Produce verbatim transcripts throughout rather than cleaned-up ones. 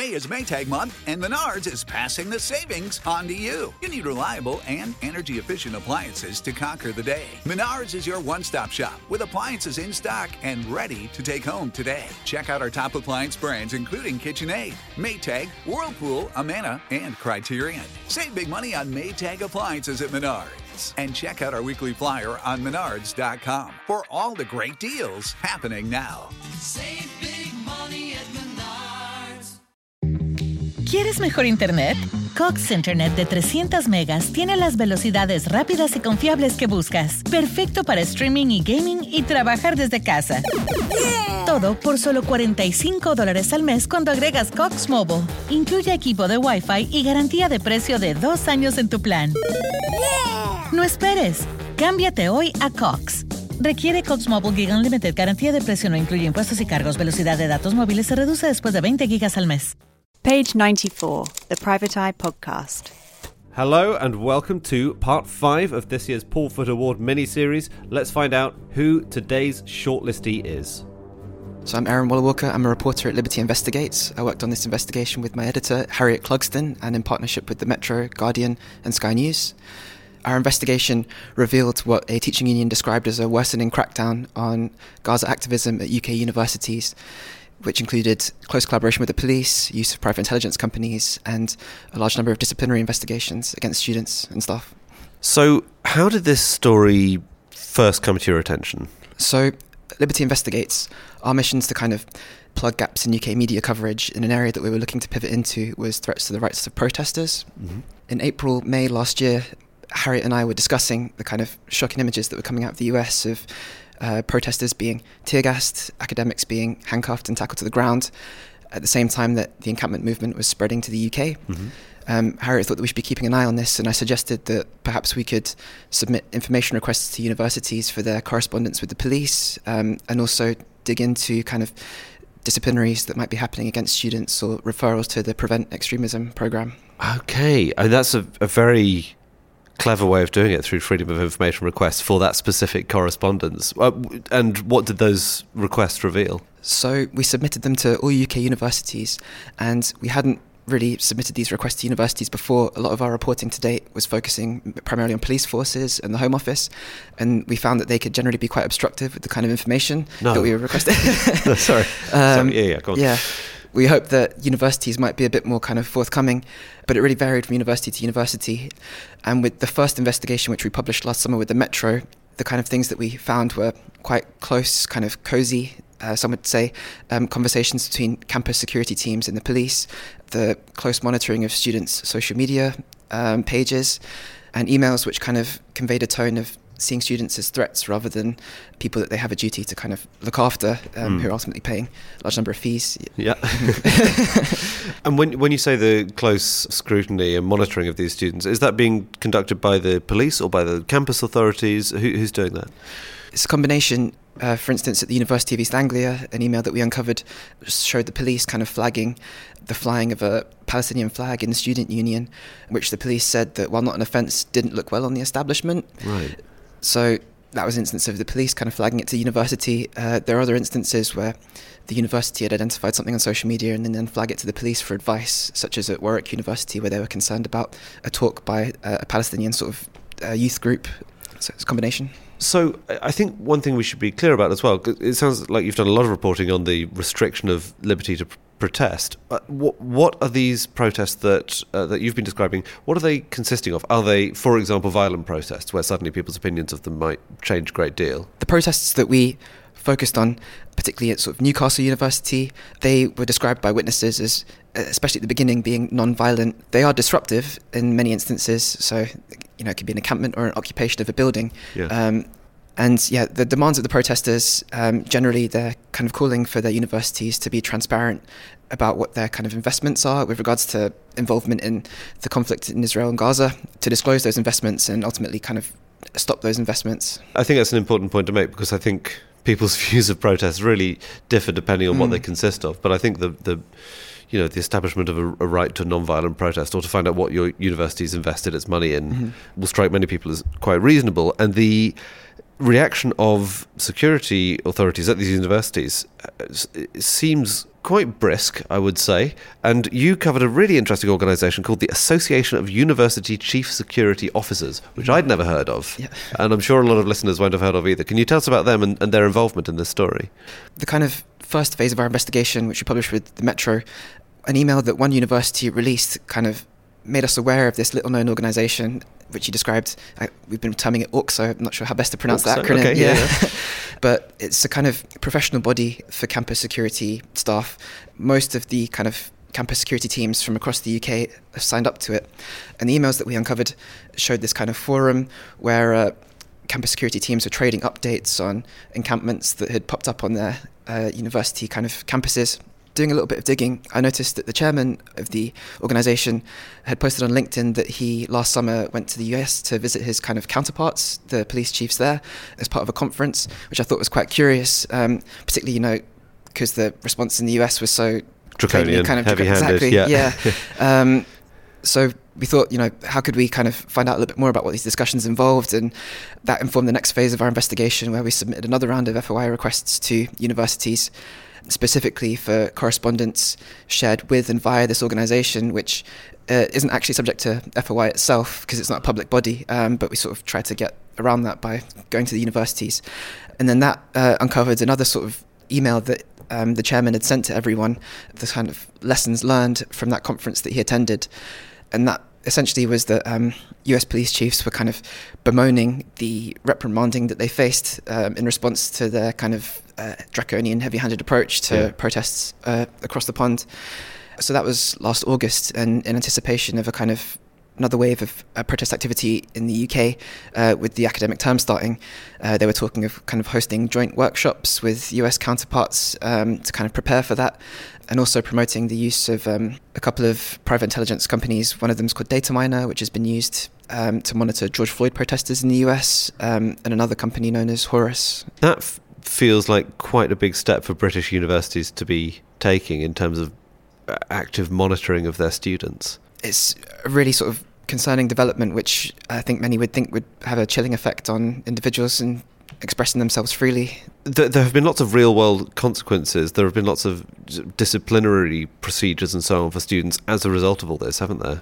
May is Maytag month, and Menards is passing the savings on to you. You need reliable and energy-efficient appliances to conquer the day. Menards is your one-stop shop with appliances in stock and ready to take home today. Check out our top appliance brands, including KitchenAid, Maytag, Whirlpool, Amana, and Criterion. Save big money on Maytag appliances at Menards. And check out our weekly flyer on menards dot com for all the great deals happening now. Save big money at Menards. ¿Quieres mejor internet? Cox Internet de trescientos megas tiene las velocidades rápidas y confiables que buscas. Perfecto para streaming y gaming y trabajar desde casa. Yeah. Todo por solo cuarenta y cinco dólares al mes cuando agregas Cox Mobile. Incluye equipo de Wi-Fi y garantía de precio de dos años en tu plan. Yeah. No esperes. Cámbiate hoy a Cox. Requiere Cox Mobile Gig Unlimited. Garantía de precio no incluye impuestos y cargos. Velocidad de datos móviles se reduce después de veinte gigas al mes. Page ninety-four, the Private Eye Podcast. Hello and welcome to part five of this year's Paul Foot Award mini-series. Let's find out who today's shortlistee is. So I'm Aaron Wallerwalker. I'm a reporter at Liberty Investigates. I worked on this investigation with my editor, Harriet Clugston, and in partnership with the Metro, Guardian and Sky News. Our investigation revealed what a teaching union described as a worsening crackdown on Gaza activism at U K universities, which included close collaboration with the police, use of private intelligence companies, and a large number of disciplinary investigations against students and staff. So, how did this story first come to your attention? So, Liberty Investigates, our missions to kind of plug gaps in U K media coverage in an area that we were looking to pivot into was threats to the rights of protesters. Mm-hmm. In April, May last year, Harriet and I were discussing the kind of shocking images that were coming out of the U S of Uh, protesters being tear-gassed, academics being handcuffed and tackled to the ground, at the same time that the encampment movement was spreading to the U K. Mm-hmm. Um, Harriet thought that we should be keeping an eye on this, and I suggested that perhaps we could submit information requests to universities for their correspondence with the police, um, and also dig into kind of disciplinaries that might be happening against students or referrals to the Prevent Extremism programme. Okay, I mean, that's a, a very clever way of doing it through freedom of information requests for that specific correspondence. Uh, and what did those requests reveal? So we submitted them to all U K universities, and we hadn't really submitted these requests to universities before. A lot of our reporting to date was focusing primarily on police forces and the Home Office, and we found that they could generally be quite obstructive with the kind of information no. that we were requesting. no, sorry. Um, sorry. Yeah, yeah, go on. Yeah. We hoped that universities might be a bit more kind of forthcoming, but it really varied from university to university. And with the first investigation, which we published last summer with the Metro, the kind of things that we found were quite close, kind of cozy, uh, some would say, um, conversations between campus security teams and the police, the close monitoring of students' social media um, pages, and emails which kind of conveyed a tone of seeing students as threats rather than people that they have a duty to kind of look after, um, mm. who are ultimately paying a large number of fees. Yeah. And when when you say the close scrutiny and monitoring of these students, is that being conducted by the police or by the campus authorities? Who, who's doing that? It's a combination. Uh, for instance, at the University of East Anglia, an email that we uncovered showed the police kind of flagging the flying of a Palestinian flag in the student union, which the police said that, while not an offence, didn't look well on the establishment. Right. So that was an instance of the police kind of flagging it to the university. Uh, there are other instances where the university had identified something on social media and then flag it to the police for advice, such as at Warwick University, where they were concerned about a talk by uh, a Palestinian sort of uh, youth group. So it's a combination. So I think one thing we should be clear about as well, 'cause it sounds like you've done a lot of reporting on the restriction of liberty to pr- protest. Uh, what, what are these protests that uh, that you've been describing, what are they consisting of? Are they, for example, violent protests where suddenly people's opinions of them might change a great deal? The protests that we focused on, particularly at sort of Newcastle University, they were described by witnesses as, especially at the beginning, being non-violent. They are disruptive in many instances, so you know it could be an encampment or an occupation of a building. Yeah. Um, and yeah, the demands of the protesters, um, generally they're kind of calling for their universities to be transparent about what their kind of investments are with regards to involvement in the conflict in Israel and Gaza, to disclose those investments and ultimately kind of stop those investments. I think that's an important point to make, because I think people's views of protests really differ depending on mm. what they consist of. But I think the the you know, the establishment of a, a right to non-violent protest, or to find out what your university's invested its money in, mm-hmm. will strike many people as quite reasonable. And the reaction of security authorities at these universities seems quite brisk, I would say. And you covered a really interesting organisation called the Association of University Chief Security Officers, which I'd never heard of. Yeah. And I'm sure a lot of listeners won't have heard of either. Can you tell us about them and, and their involvement in this story? The kind of first phase of our investigation, which we published with the Metro, an email that one university released kind of made us aware of this little-known organisation, which you described. I, we've been terming it ORCSO. I'm not sure how best to pronounce ORCSO, that acronym. Okay, yeah. yeah. But it's a kind of professional body for campus security staff. Most of the kind of campus security teams from across the U K have signed up to it. And the emails that we uncovered showed this kind of forum where uh, campus security teams were trading updates on encampments that had popped up on their uh, university kind of campuses. Doing a little bit of digging, I noticed that the chairman of the organisation had posted on LinkedIn that he last summer went to the U S to visit his kind of counterparts, the police chiefs there, as part of a conference, which I thought was quite curious, um, particularly, you know, because the response in the U S was so draconian, kind of heavy-handed. Exactly, yeah. yeah. um, so we thought, you know, how could we kind of find out a little bit more about what these discussions involved? And that informed the next phase of our investigation, where we submitted another round of F O I requests to universities, specifically for correspondence shared with and via this organisation, which uh, isn't actually subject to F O I itself because it's not a public body, um, but we sort of tried to get around that by going to the universities. And then that uh, uncovered another sort of email that um, the chairman had sent to everyone, the kind of lessons learned from that conference that he attended. And that essentially was that um, U S police chiefs were kind of bemoaning the reprimanding that they faced um, in response to their kind of uh, draconian, heavy-handed approach to yeah. protests uh, across the pond. So that was last August, and in anticipation of a kind of another wave of uh, protest activity in the U K uh, with the academic term starting, uh, they were talking of kind of hosting joint workshops with U S counterparts um, to kind of prepare for that, and also promoting the use of um, a couple of private intelligence companies. One of them is called Dataminer, which has been used um, to monitor George Floyd protesters in the U S, um, and another company known as Horus. That f- feels like quite a big step for British universities to be taking in terms of active monitoring of their students. It's a really sort of concerning development, which I think many would think would have a chilling effect on individuals and expressing themselves freely. There, there have been lots of real-world consequences. There have been lots of disciplinary procedures and so on for students as a result of all this, haven't there?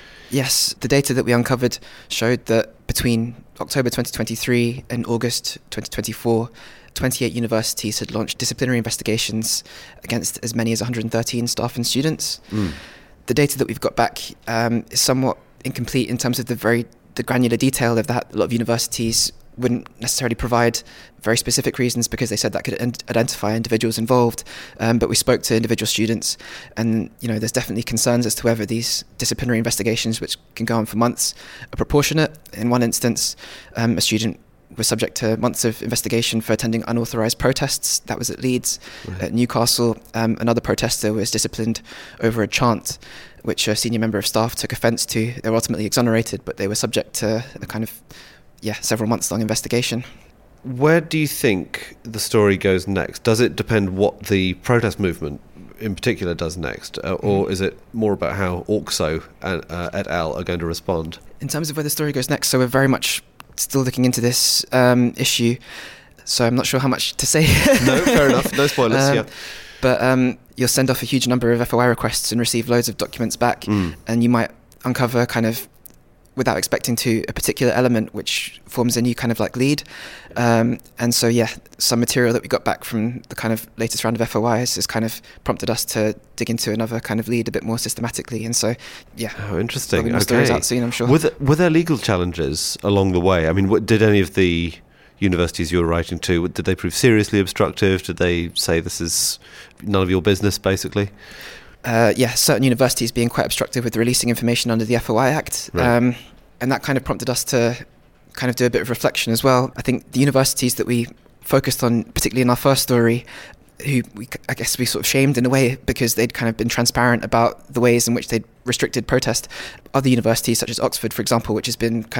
Yes, the data that we uncovered showed that between October twenty twenty-three and August twenty twenty-four, twenty-eight universities had launched disciplinary investigations against as many as one hundred thirteen staff and students. Mm. The data that we've got back um, is somewhat incomplete in terms of the very the granular detail of that. A lot of universities wouldn't necessarily provide very specific reasons because they said that could ident- identify individuals involved. Um, but we spoke to individual students, and you know, there's definitely concerns as to whether these disciplinary investigations, which can go on for months, are proportionate. In one instance, um, a student was subject to months of investigation for attending unauthorised protests. That was at Leeds. Right. At Newcastle, um, another protester was disciplined over a chant, which a senior member of staff took offence to. They were ultimately exonerated, but they were subject to a kind of, yeah, several months long investigation. Where do you think the story goes next? Does it depend what the protest movement in particular does next, uh, or mm. is it more about how ORCSO and, uh, et al. Are going to respond? In terms of where the story goes next, so we're very much still looking into this um, issue, so I'm not sure how much to say. No, fair enough. No spoilers, um, yeah. But um, you'll send off a huge number of F O I requests and receive loads of documents back, mm. and you might uncover kind of, without expecting to, a particular element which forms a new kind of like lead. Um, and so, yeah, some material that we got back from the kind of latest round of F O Is has kind of prompted us to dig into another kind of lead a bit more systematically. And so, yeah. Oh, interesting. There'll be more okay. stories out soon, I'm sure. Were there, were there legal challenges along the way? I mean, what, did any of the universities you were writing to, did they prove seriously obstructive? Did they say this is none of your business, basically? Uh, yeah, certain universities being quite obstructive with releasing information under the F O I Act. Right. Um, and that kind of prompted us to kind of do a bit of reflection as well. I think the universities that we focused on, particularly in our first story, who we, I guess we sort of shamed in a way because they'd kind of been transparent about the ways in which they'd restricted protest. Other universities, such as Oxford, for example, which has been kind of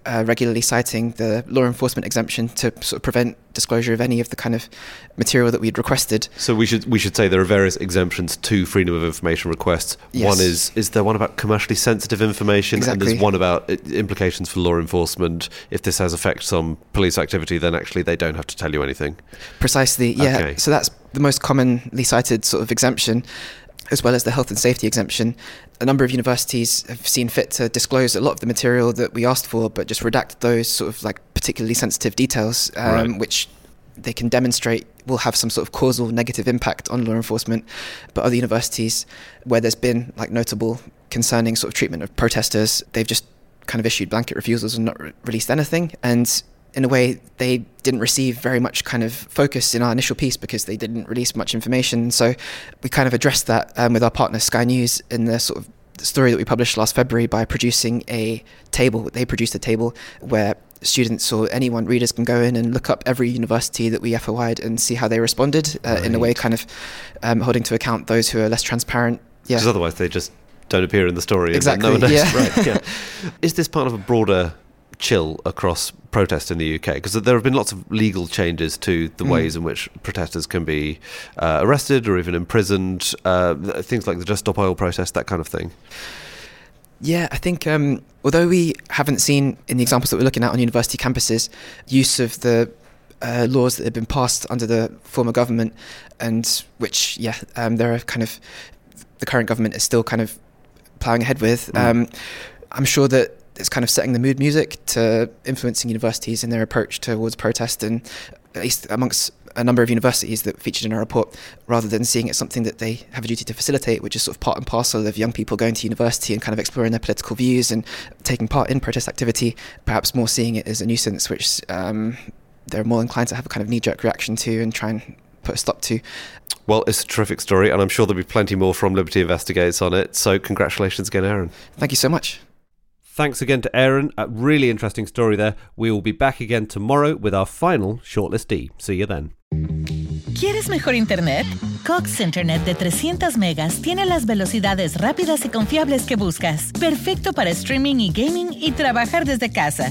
uh, regularly citing the law enforcement exemption to sort of prevent disclosure of any of the kind of material that we'd requested. So we should we should say there are various exemptions to freedom of information requests. Yes. One is is there one about commercially sensitive information, Exactly. and there's one about uh, implications for law enforcement. If this has effects on police activity, then actually they don't have to tell you anything. Precisely, yeah. Okay. So that's the most commonly cited sort of exemption, as well as the health and safety exemption. A number of universities have seen fit to disclose a lot of the material that we asked for, but just redact those sort of like particularly sensitive details, um, Right. which they can demonstrate will have some sort of causal negative impact on law enforcement. But other universities where there's been like notable concerning sort of treatment of protesters, they've just kind of issued blanket refusals and not re- released anything. And in a way, they didn't receive very much kind of focus in our initial piece because they didn't release much information. So we kind of addressed that um, with our partner Sky News in the sort of story that we published last February by producing a table. They produced a table where students or anyone, readers, can go in and look up every university that we F O I'd and see how they responded, uh, Right. in a way kind of um, holding to account those who are less transparent. Yeah. Because otherwise they just don't appear in the story. Exactly, And no one knows. yeah. Right, yeah. Is this part of a broader chill across protest in the U K? Because there have been lots of legal changes to the Mm. ways in which protesters can be uh, arrested or even imprisoned, uh, th- things like the Just Stop Oil protest, that kind of thing. Yeah, I think um, although we haven't seen in the examples that we're looking at on university campuses use of the uh, laws that have been passed under the former government, and which, yeah, um, there are kind of the current government is still kind of ploughing ahead with. Mm. Um, I'm sure that it's kind of setting the mood music to influencing universities in their approach towards protest, and at least amongst a number of universities that featured in our report, rather than seeing it as something that they have a duty to facilitate, which is sort of part and parcel of young people going to university and kind of exploring their political views and taking part in protest activity, perhaps more seeing it as a nuisance, which um, they're more inclined to have a kind of knee-jerk reaction to and try and put a stop to. Well, it's a terrific story, and I'm sure there'll be plenty more from Liberty Investigates on it, so congratulations again, Aaron. Thank you so much. Thanks again to Aaron. A really interesting story there. We will be back again tomorrow with our final Shortlist D. See you then. ¿Quieres mejor internet? Cox Internet de trescientas megas tiene las velocidades rápidas y confiables que buscas. Perfecto para streaming y gaming y trabajar desde casa.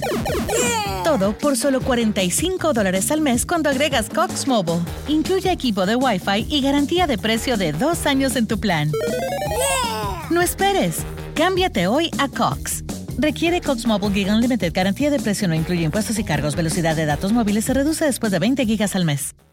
Todo por solo cuarenta y cinco dólares al mes cuando agregas Cox Mobile. Incluye equipo de Wi-Fi y garantía de precio de dos años en tu plan. No esperes. Cámbiate hoy a Cox. Requiere Cox Mobile Gig Unlimited. Garantía de precio no incluye impuestos y cargos. Velocidad de datos móviles se reduce después de veinte gigas al mes.